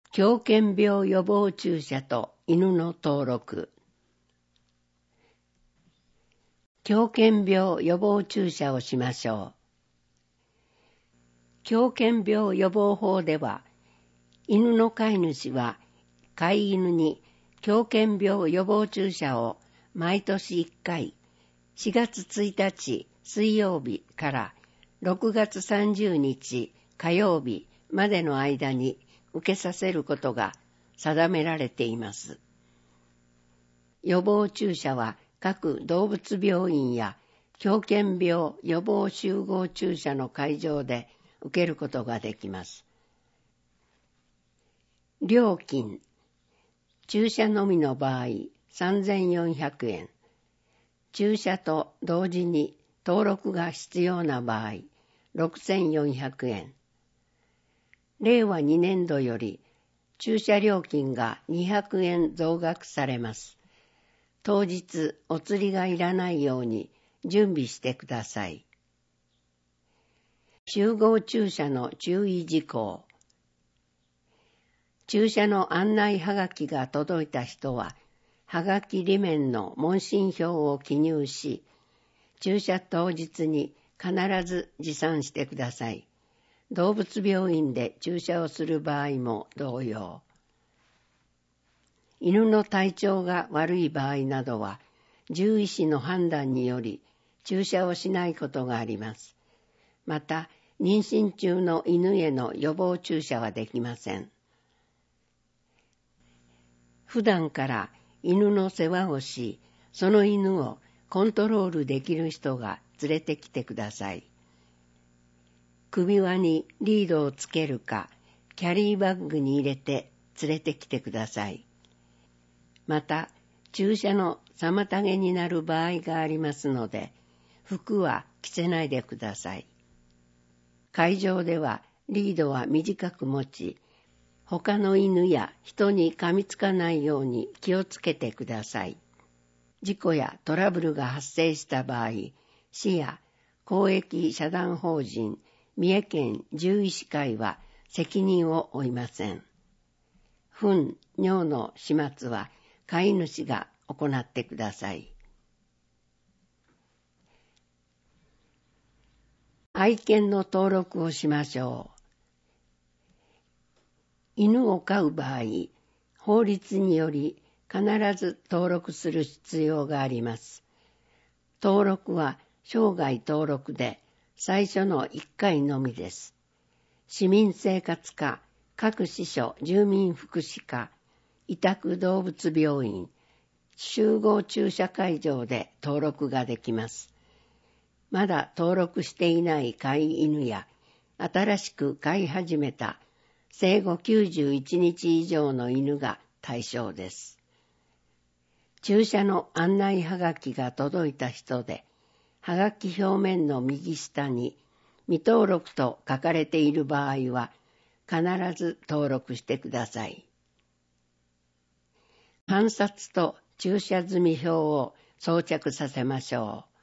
狂犬病予防注射と犬の登録。狂犬病予防注射をしましょう。狂犬病予防法では、犬の飼い主は飼い犬に狂犬病予防注射を毎年1回、4月1日水曜日から6月30日火曜日までの間に受けさせることが定められています。予防注射は各動物病院や狂犬病予防集合注射の会場で受けることができます。料金、注射のみの場合3400円、注射と同時に登録が必要な場合6400円、令和2年度より注射料金が200円増額されます。当日お釣りがいらないように準備してください。集合注射の注意事項。注射の案内はがきが届いた人は、はがき裏面の問診票を記入し、注射当日に必ず持参してください。動物病院で注射をする場合も同様。犬の体調が悪い場合などは、獣医師の判断により注射をしないことがあります。また、妊娠中の犬への予防注射はできません。普段から犬の世話をし、その犬をコントロールできる人が連れてきてください。首輪にリードをつけるか、キャリーバッグに入れて連れてきてください。また、注射の妨げになる場合がありますので、服は着せないでください。会場ではリードは短く持ち、他の犬や人に噛みつかないように気をつけてください。事故やトラブルが発生した場合、市や公益社団法人三重県獣医師会は責任を負いません。糞、尿の始末は飼い主が行ってください。愛犬の登録をしましょう。犬を飼う場合、法律により必ず登録する必要があります。登録は生涯登録で最初の1回のみです。市民生活課、各支所住民福祉課、委託動物病院、集合注射会場で登録ができます。まだ登録していない飼い犬や新しく飼い始めた生後91日以上の犬が対象です。注射の案内はがきが届いた人で、はがき表面の右下に未登録と書かれている場合は、必ず登録してください。観察と注射済み表を装着させましょう。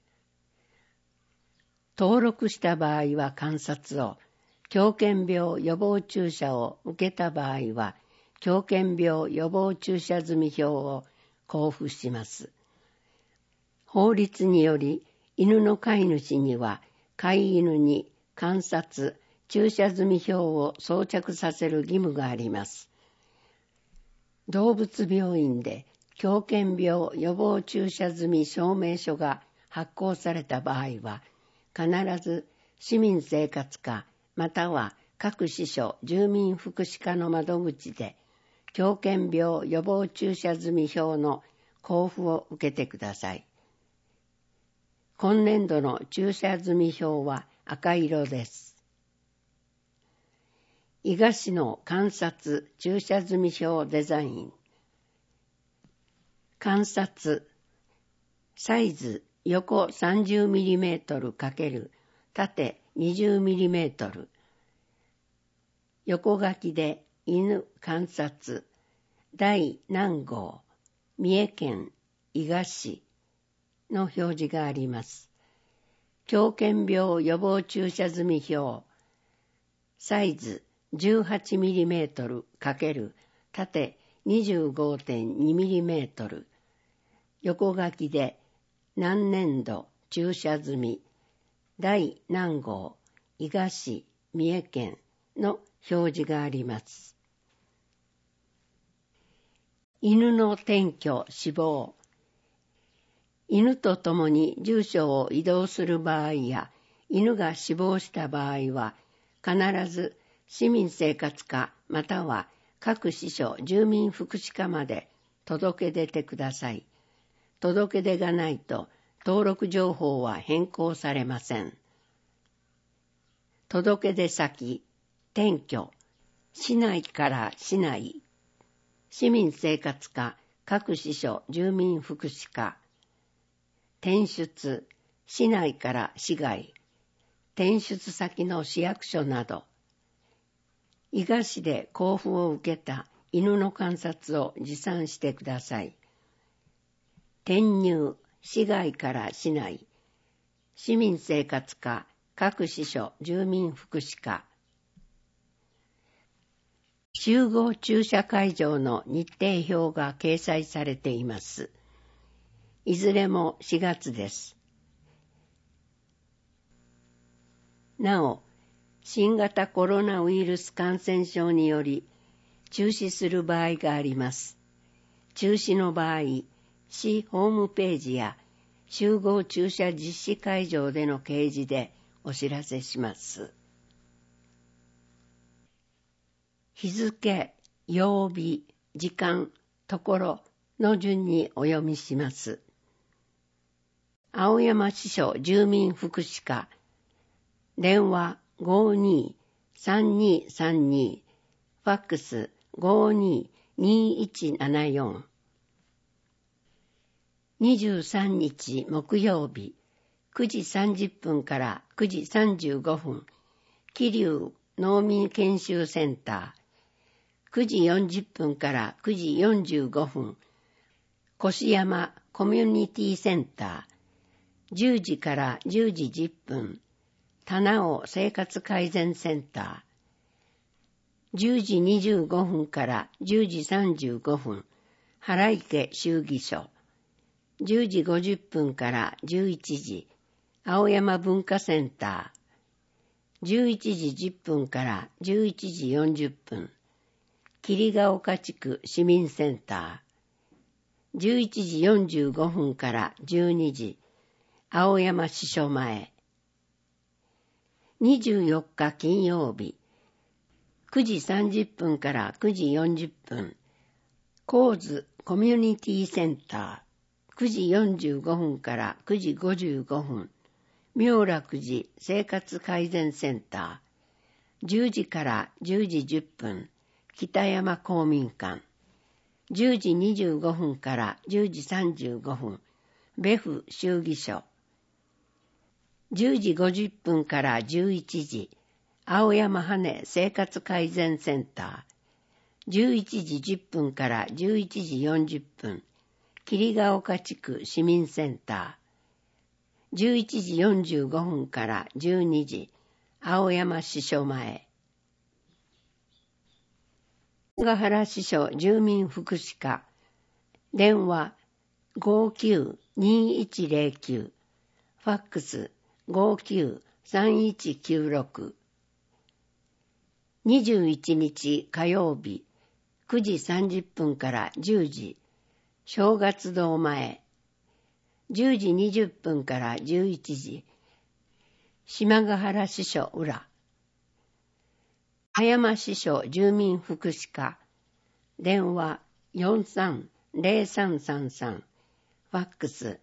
登録した場合は観察を、狂犬病予防注射を受けた場合は、狂犬病予防注射済み表を交付します。法律により、犬の飼い主には、飼い犬に観察、注射済み表を装着させる義務があります。動物病院で狂犬病予防注射済み証明書が発行された場合は、必ず市民生活課または各支所住民福祉課の窓口で狂犬病予防注射済み表の交付を受けてください。今年度の注射済み表は赤色です。伊賀市の観察注射済み表デザイン。観察、サイズ横 30mm× 縦 20mm、横書きで犬観察、第何号、三重県伊賀市の表示があります。狂犬病予防注射済み表、サイズ 18mm× 縦 25.2mm、横書きで何年度注射済み、第何号、伊賀市、三重県の表示があります。犬の転居・死亡。犬と共に住所を移動する場合や、犬が死亡した場合は、必ず市民生活課または各支所住民福祉課まで届け出てください。届け出がないと登録情報は変更されません。届け出先、転居、市内から市内、市民生活課各支所住民福祉課、転出、市内から市外、転出先の市役所など、伊賀市で交付を受けた犬の観察を持参してください。転入、市外から市内、市民生活課各支所住民福祉課、集合駐車会場の日程表が掲載されています。いずれも4月です。なお、新型コロナウイルス感染症により中止する場合があります。中止の場合、市ホームページや集合駐車実施会場での掲示でお知らせします。日付、曜日、時間、ところの順にお読みします。青山支所住民福祉課、電話52-3232、ファックス 52-2174。23日木曜日、9時30分から9時35分、桐生農民研修センター、9時40分から9時45分、越山コミュニティセンター、10時から10時10分、棚尾生活改善センター、10時25分から10時35分、原池衆議所、10時50分から11時、青山文化センター、11時10分から11時40分、桐ヶ丘地区市民センター、11時45分から12時、青山支所前。24日金曜日、9時30分から9時40分、神津コミュニティセンター、9時45分から9時55分、妙楽寺生活改善センター、10時から10時10分、北山公民館、10時25分から10時35分、別府衆議所、10時50分から11時、青山羽生活改善センター、11時10分から11時40分、桐ヶ丘地区市民センター、11時45分から12時、青山支所前。ヶ原支所住民福祉課、電話59-2109、ファックス59-3196。21日火曜日、9時30分から10時、正月堂前。10時20分から11時、島ヶ原支所裏。葉山支所住民福祉課、電話43-0333、ファックス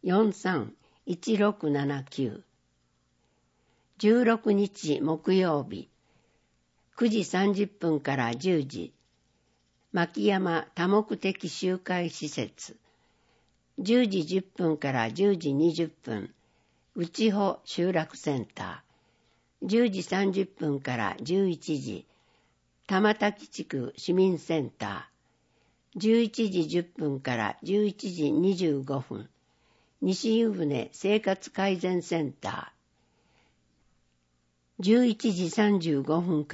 43-1679。16日木曜日、9時30分から10時、牧山多目的集会施設、10時10分から10時20分、内穂集落センター、10時30分から11時、玉滝地区市民センター、11時10分から11時25分、西湯船生活改善センター、11時35分から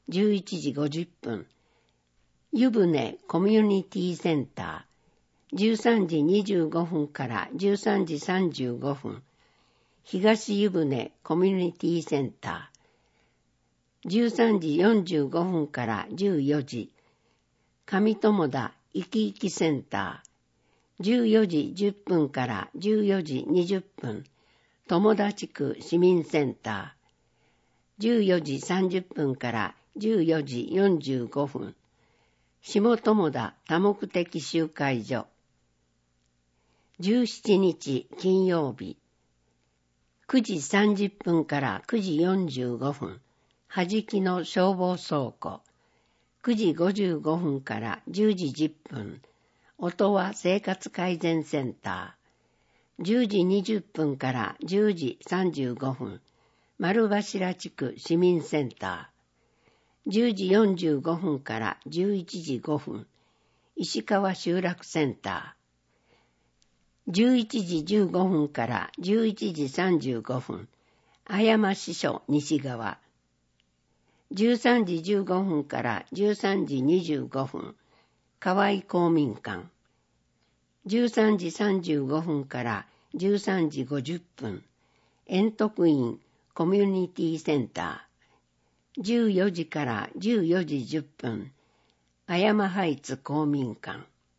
11時50分、湯船コミュニティセンター、13時25分から13時35分、東湯船コミュニティセンター、13時45分から14時、上友田いきいきセンター、14時10分から14時20分、友田地区市民センター、14時30分から14時45分、下友田多目的集会所。17日金曜日、9時30分から9時45分、はじきの消防倉庫。9時55分から10時10分、音羽生活改善センター。10時20分から10時35分、丸柱地区市民センター。10時45分から11時5分、石川集落センター。11時15分から11時35分、綾山支所西側。13時15分から13時25分、河合公民館。13時35分から13時50分、円徳院コミュニティセンター。14時から14時10分、綾山ハイツ公民館。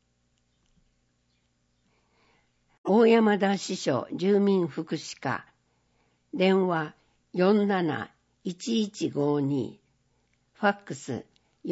大山田支所住民福祉課。電話47-1152。ファックス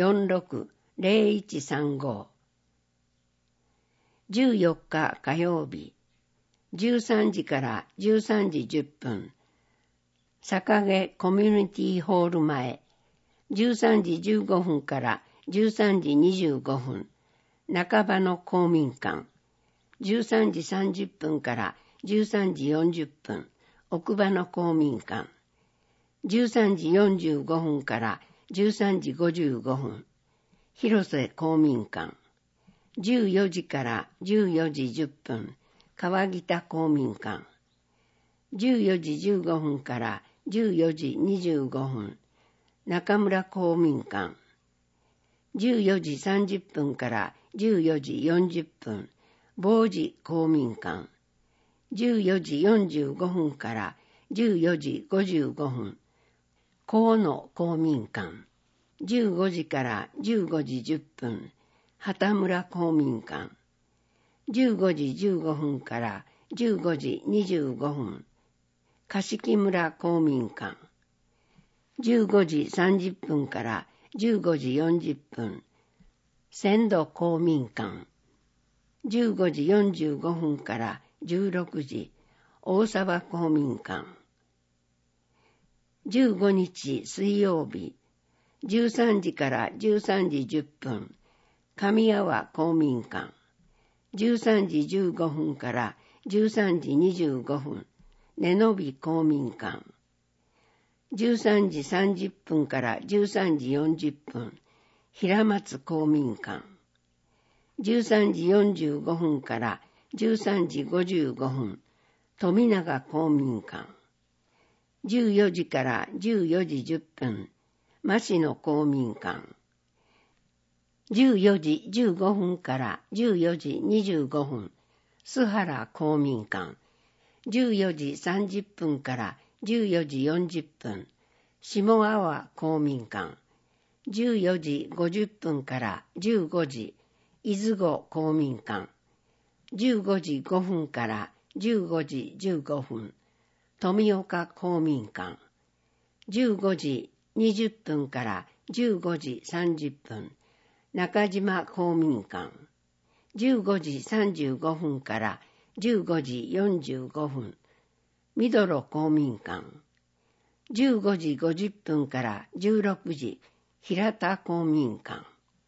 46-0135。14日火曜日、13時から13時10分、坂毛コミュニティホール前。13時15分から13時25分、中場の公民館。13時30分から13時40分、奥場の公民館。13時45分から13時55分、広瀬公民館。14時から14時10分、川北公民館。14時15分から14時25分、中村公民館。14時30分から14時40分、坊寺公民館。14時45分から14時55分、河野公民館。15時から15時10分、畑村公民館。15時15分から15時25分、樫木村公民館。15時30分から15時40分、千度公民館。15時45分から16時、大沢公民館。15日水曜日、13時から13時10分、上阿波公民館。13時15分から13時25分、根延公民館。13時30分から13時40分、平松公民館。13時45分から13時55分、富永公民館。14時から14時10分、増野公民館。14時15分から14時25分、須原公民館。14時30分から14時40分、下阿波公民館。14時50分から15時、伊豆郷公民館。15時5分から15時15分、富岡公民館。15時20分から15時30分、中島公民館。15時35分から15時45分、みどろ公民館。15時50分から16時、平田公民館。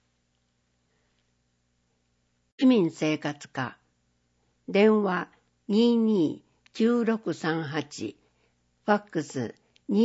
市民生活課。電話22-9638、ファックス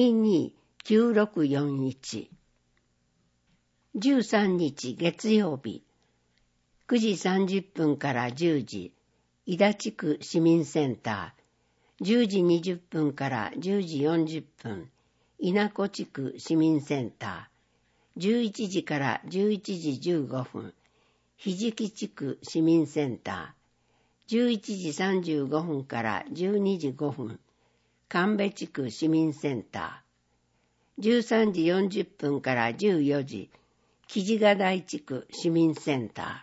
22-9641。13日月曜日、9時30分から10時、井田地区市民センター。10時20分から10時40分、稲子地区市民センター。 11時から11時15分、ひじき地区市民センター、11時35分から12時5分、神戸地区市民センター、13時40分から14時、木地ヶ台地区市民センタ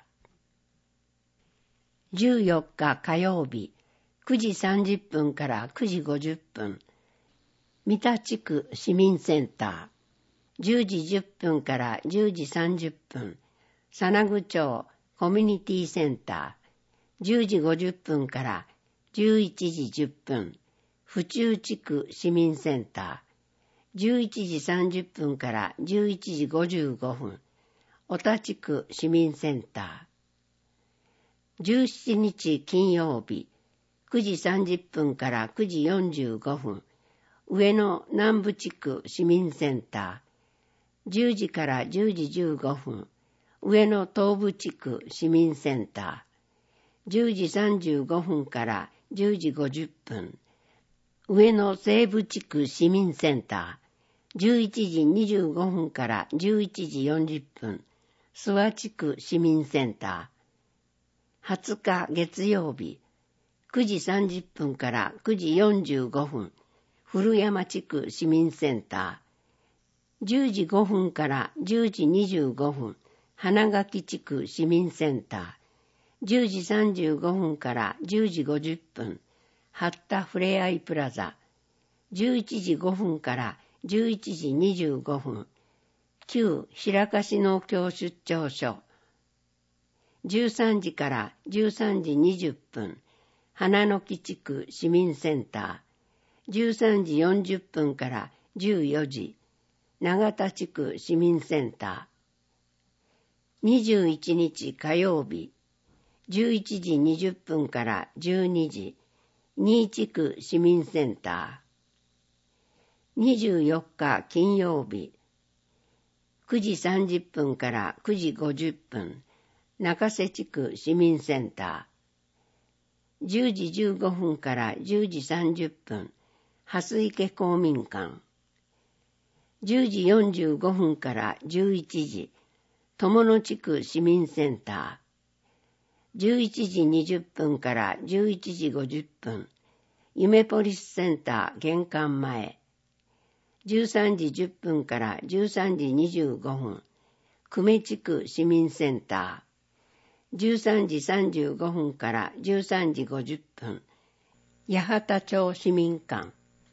ー。14日火曜日、9時30分から9時50分、三田地区市民センター、10時10分から10時30分、佐那具町コミュニティセンター、10時50分から11時10分、府中地区市民センター、11時30分から11時55分、小田地区市民センター。17日金曜日、9時30分から9時45分、上野南部地区市民センター、10時から10時15分、上野東部地区市民センター、10時35分から10時50分、上野西部地区市民センター、11時25分から11時40分、諏訪地区市民センター。20日月曜日、9時30分から9時45分、古山地区市民センター。10時5分から10時25分、花垣地区市民センター。10時35分から10時50分、八田ふれあいプラザ。11時5分から11時25分、旧白樫農協出張所。13時から13時20分、花の木地区市民センター。13時40分から14時、長田地区市民センター。21日火曜日、11時20分から12時、新地区市民センター。24日金曜日、9時30分から9時50分、中瀬地区市民センター。10時15分から10時30分、蓮池公民館。10時45分から11時、友野地区市民センター。11時20分から11時50分、夢ポリスセンター玄関前。13時10分から13時25分、久米地区市民センター。13時35分から13時50分、八幡町市民館。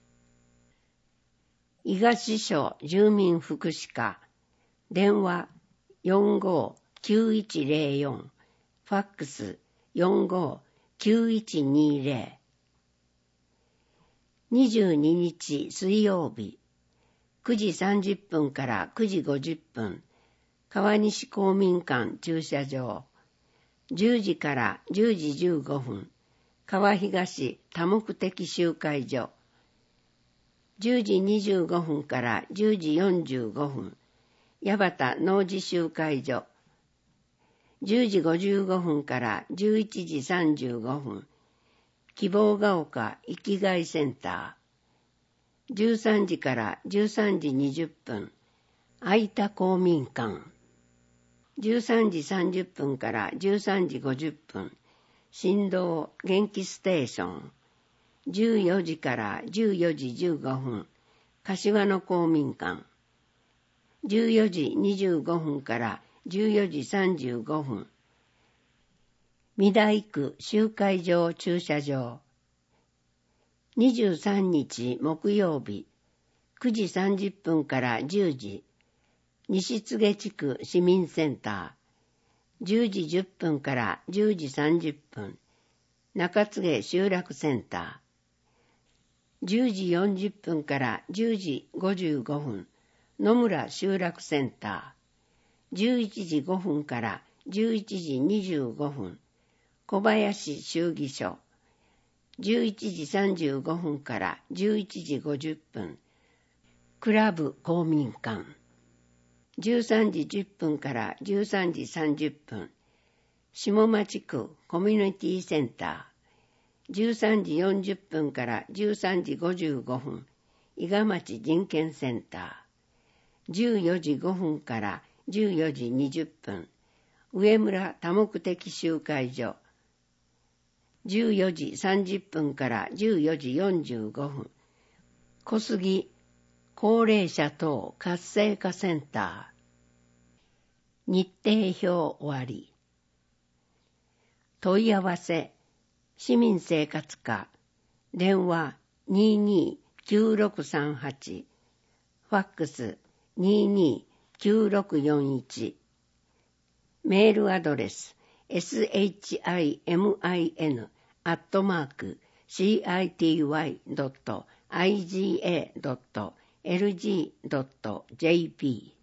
伊賀支所住民福祉課、電話45-9104、ファックス45-9120。22日水曜日、9時30分から9時50分、川西公民館駐車場。10時から10時15分、川東多目的集会所。10時25分から10時45分、八幡農事集会所。10時55分から11時35分、希望が丘生きがいセンター。13時から13時20分、愛田公民館。13時30分から13時50分、振動元気ステーション。14時から14時15分、柏の公民館。14時25分から14時35分、御台区集会場駐車場。23日木曜日、9時30分から10時、西柘地区市民センター。10時10分から10時30分、中柘集落センター。10時40分から10時55分、野村集落センター。11時5分から11時25分、小林衆議所。11時35分から11時50分、クラブ公民館。13時10分から13時30分、下町区コミュニティセンター。13時40分から13時55分、伊賀町人権センタ 14時5分から14時20分、上村多目的集会所、14時30分から14時45分、小杉高齢者等活性化センター。日程表終わり。問い合わせ、市民生活課、電話229638、ファックス229641、メールアドレス shimin@city.iga.lg.jp